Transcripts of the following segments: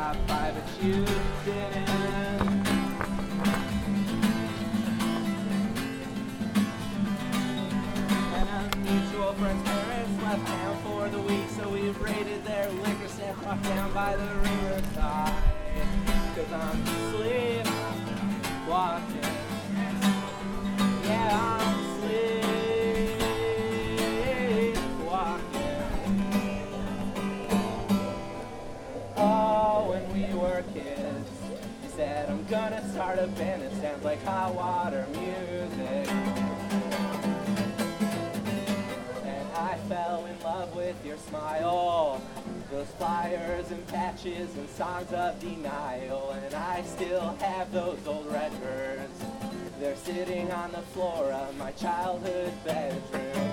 stopped by, but you didn't. And a mutual friend's parents left town for the week, so we raided their liquor stand, walked down by the riverside. 'Cause I'm sleepwalking. Yeah, I'm sleepwalking. Oh, when we were kids, you said I'm gonna start a band that sounds like hot water music. And I fell in love with your smile, those flyers and patches and songs of denial. And I still have those old records. They're sitting on the floor of my childhood bedroom.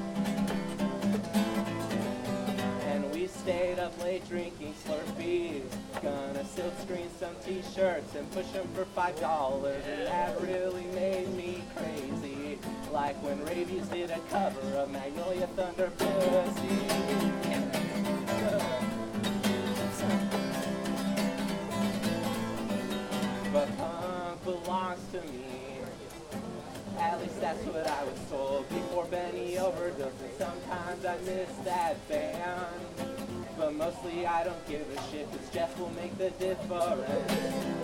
And we stayed up late drinking Slurpees, gonna silk screen some t-shirts and push them for $5. And that really made me crazy, like when Rabies did a cover of Magnolia Thunder Pussy. But punk belongs to me. At least that's what I was told before Benny overdosed. And sometimes I miss that band, but mostly I don't give a shit, 'cause Jeff will make the difference.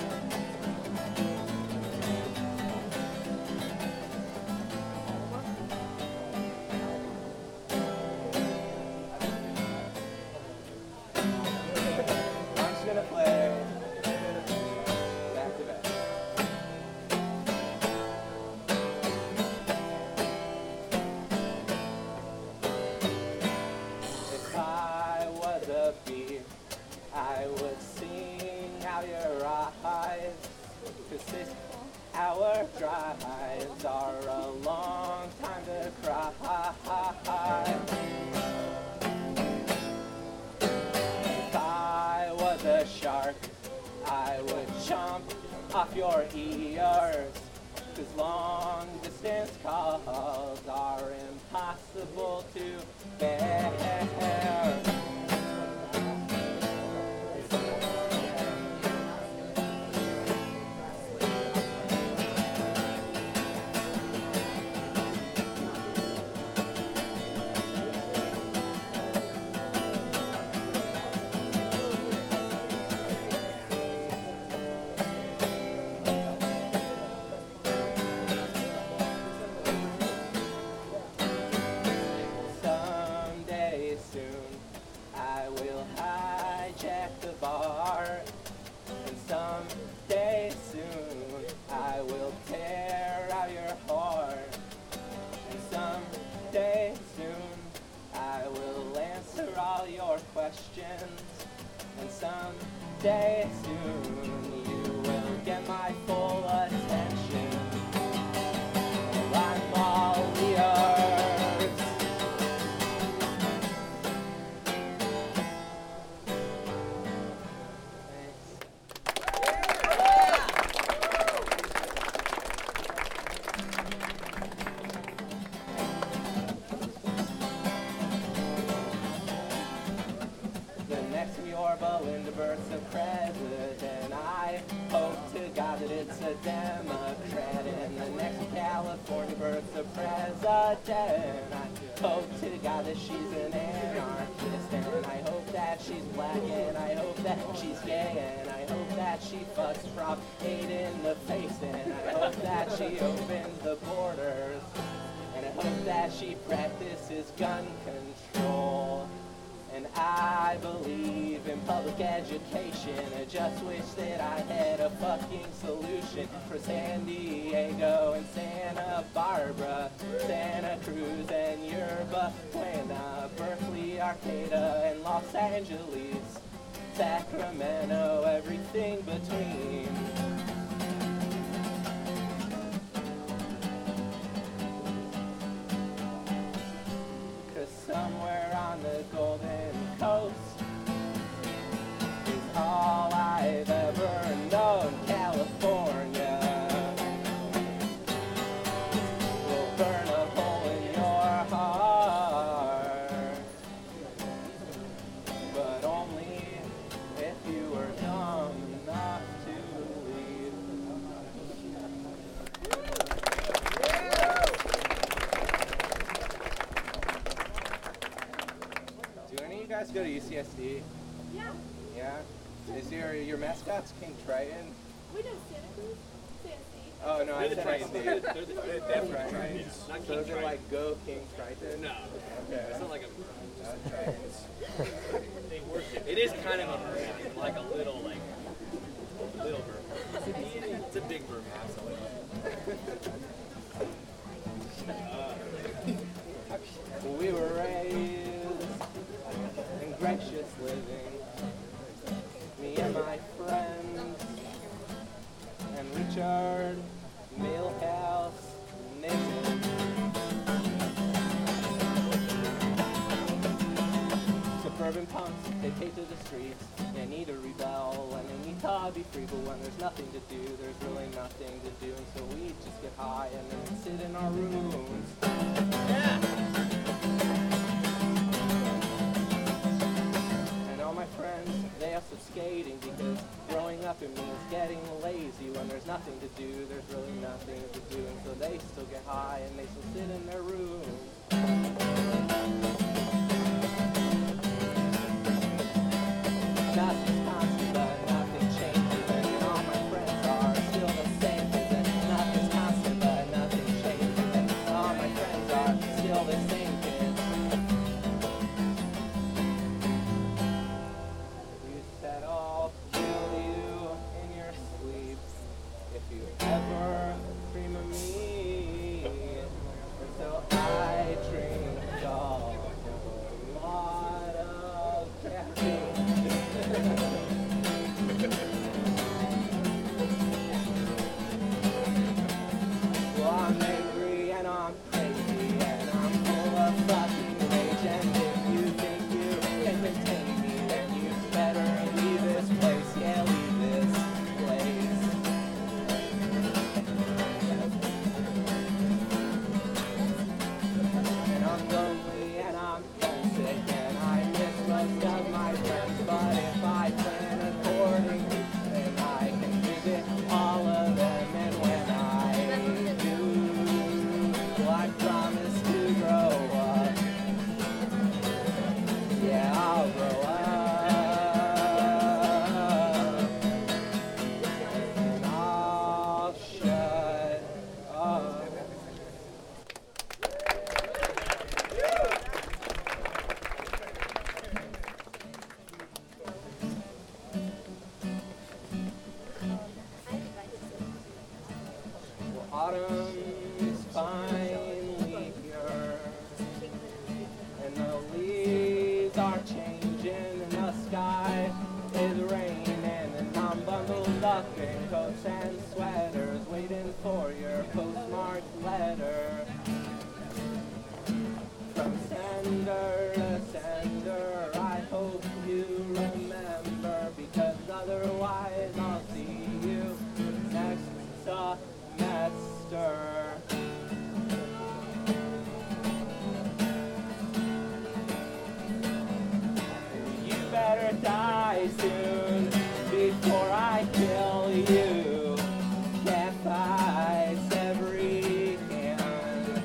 I'm just gonna play back to back. If I was a bee, I would sing out your eyes, 'cause 6 hour drives are a long time to cry. If I was a shark, I would chomp off your ears, 'cause long distance calls are impossible to bear. Someday soon, I will hijack the bar, and someday soon, I will tear out your heart, and someday soon, I will answer all your questions, and someday soon, you will get my full attention. And I'm all yours. The next Yorba Lindeberg's the president. I hope to God that it's a Democrat. And the next California Berg's the president. I hope to God that she's an anarchist. And I hope that she's black. And I hope that she's gay. And I hope that she fucks Prop 8 in the face. And I hope that she opens the borders. And I hope that she practices gun control. And I believe in public education. I just wish that I had a fucking solution for San Diego and Santa Barbara, Santa Cruz and Yerba Buena, Berkeley, Arcata and Los Angeles, Sacramento, everything between. Somewhere on the Golden Coast is all I've ever known. California will burn a hole in your heart, but only if you were gone. guys go to UCSD? Yeah. Yeah? Is your mascot's King Triton? We know Santa Cruz, CSD. Oh, no, I said Tritons. XD. They're the Tritons. Not So King is it Triton. like Go King Triton? No. Okay. It's not like a... Tritons. They worship. It is kind of a bird. Like a little bird. It's a big bird. We were raised in gracious living, me and my friends, and Richard Milhouse Nixon. Suburban punks, they take to the streets, they need to rebel, and they need to be free, but when there's nothing to do, there's really nothing to do, and so we just get high and then sit in our rooms. And all my friends, they also skating, because growing up it means getting lazy. When there's nothing to do, there's really nothing to do, and so they still get high and they still sit in their rooms. Nothing's constant, but nothing changes, and all my friends are still the same. And nothing's constant, but nothing changes, and all my friends are still the same kids. You said I'll kill you in your sleep if you ever dream of me. And so I dreamed of a lot of caffeine. Well, I'm angry and I'm crazy and I'm full of fucking rage. And if you think you can contain me, then you better leave this place. Yeah, leave this place. And I'm lonely and I'm homesick and I miss most of my friends. But if I plan accordingly, then I can visit all of them. And when I do, well, I promise to grow up. Yeah, I'll grow up. And I'll shut up. Well, autumn is finally here, and the leaves are changing, and the sky is raining, and I'm bundled up in coats and sweaters, waiting for your postmarked letter. From sender to sender, I hope you remember, because otherwise I'll see you next semester. You better die soon before I kill you. Cat fights every hand.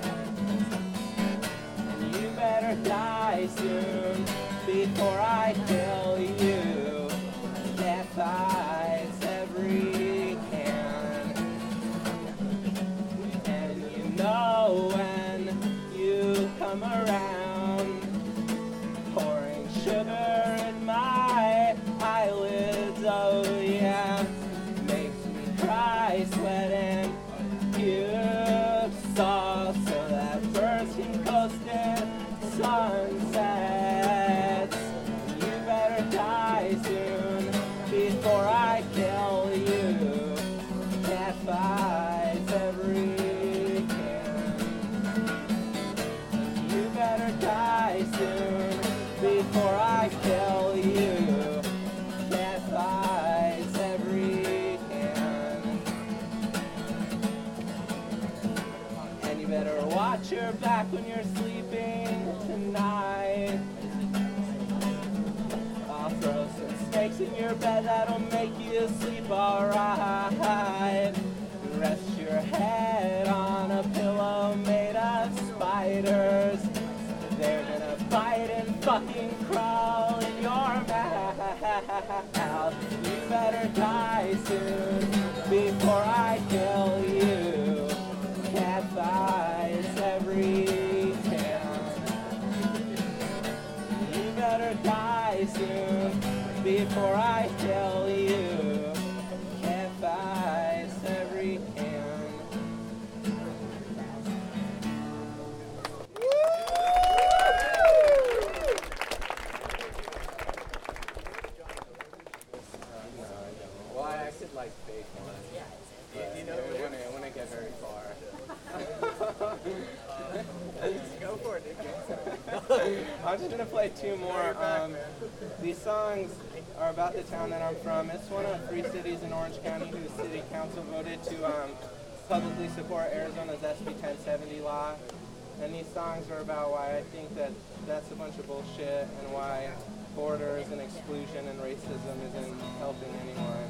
And you better die soon before I kill you. Cat fights every hand. And you know when you come around, pouring sugar in my eyelids, oh yeah, makes me cry, sweating pure sauce, so that first can coast in sunsets. You better die soon before I kill you. Cat fights every can. You better die soon before I kill you. Cat fights every can. And you better watch your back when you're sleeping tonight. I'll throw some snakes in your bed that'll make you sleep alright. Rest your head on a pillow made of spiders. They're gonna bite hide and fucking crawl in your mouth. You better die soon before I kill you. Cat fights every town. You better die soon before I kill you. Cat fights every town. Well, I acted like fake one. But it wouldn't get very far. Go for it, I'm just gonna play two more. These songs are about the town that I'm from. It's one of 3 cities in Orange County whose city council voted to publicly support Arizona's SB 1070 law. And these songs are about why I think that that's a bunch of bullshit and why borders and exclusion and racism isn't helping anyone.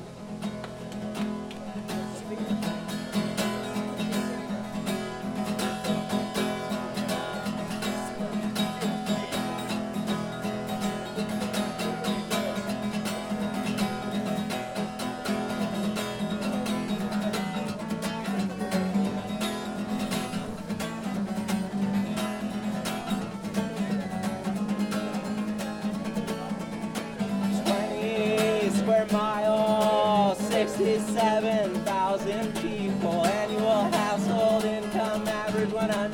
Miles, 67,000 people, annual household income average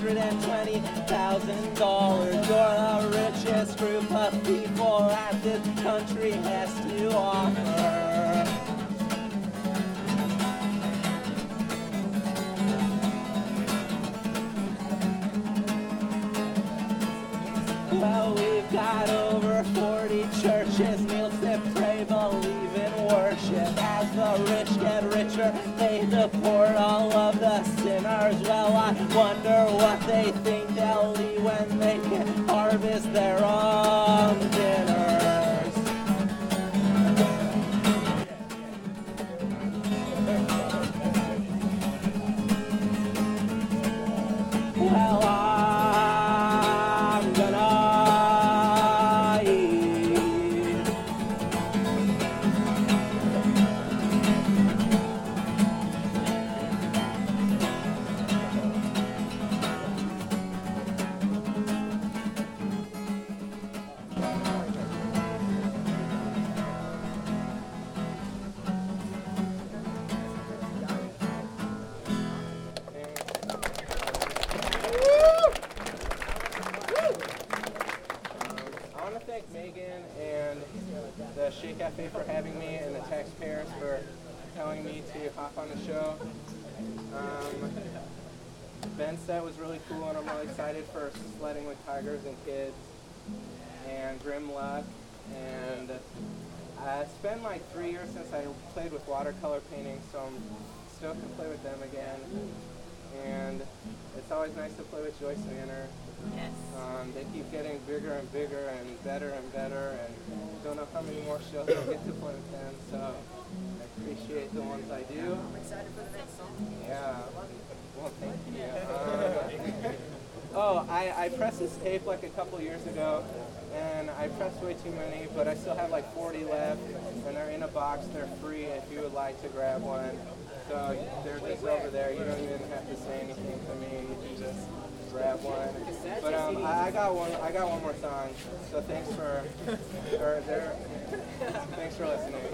$120,000. You're the richest group of people that this country has to offer. Well, we've got over 40 churches, meals to pray, believe in worship. As the rich get richer, they deport all of the sinners. Well, I wonder what they think they'll eat when they can harvest their own dinners. Well, I'm gonna eat. I want to thank Megan and the Shea Cafe for having me and the taxpayers for telling me to hop on the show. Ben's set was really cool and I'm really excited for Sledding with Tigers and Kids and Grim Luck. And it's been like 3 years since I played with watercolor painting, so I'm still can play with them again. And it's always nice to play with Joyce Manor. Yes. They keep getting bigger and bigger and better, and don't know how many more shows I'll get to play with them, so I appreciate the ones I do. I'm excited for the next song. Yeah. Well, thank you. I pressed this tape like a couple years ago, and I pressed way too many, but I still have like 40 left, and they're in a box. They're free if you would like to grab one. So they're just over there. You don't even have to say anything to me. You can just grab one. But I got one more song. So thanks for listening.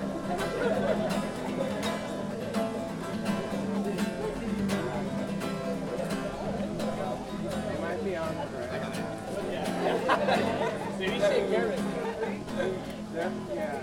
They might be on the ground. Maybe shake Garrett. Yeah.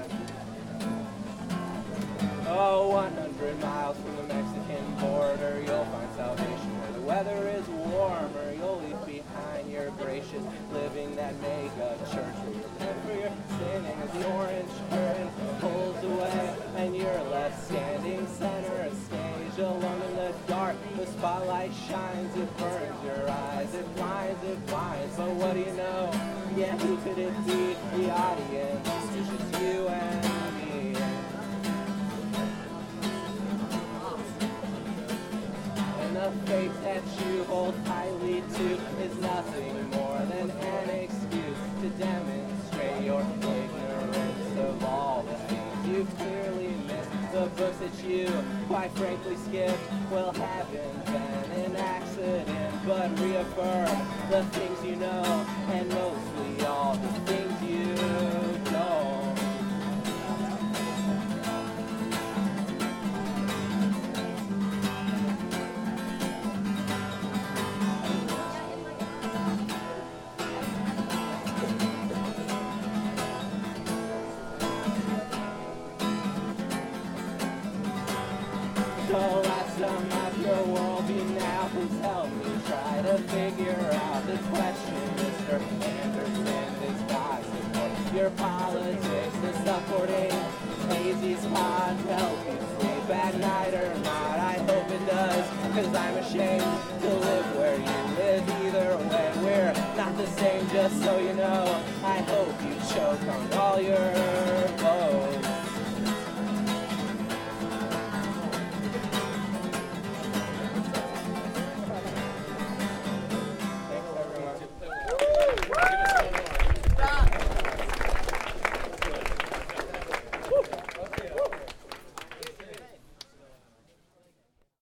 Oh, 100 miles from the Mexican border, you'll find salvation where the weather is warmer. You'll leave behind your gracious living that make a church where you repent for your sinning as the orange curtain pulls away and you're left standing center stage alone in the dark. The spotlight shines, it burns your eyes, it blinds, but what do you know? Yeah, who could it be? The audience, it's just you and me. And the faith that you hold tightly to is nothing more than an excuse that you quite frankly skipped. Well, haven't been an accident, but reaffirm the things you know, and mostly all the things you don't. So let's sum up your worldview now. Please help me try to figure out this question. Mr. Anderson is gossip for your politics is supporting hazy spot. Help you sleep at night or not? I hope it does, cause I'm ashamed to live where you live. Either way, we're not the same, just so you know. I hope you choke on all your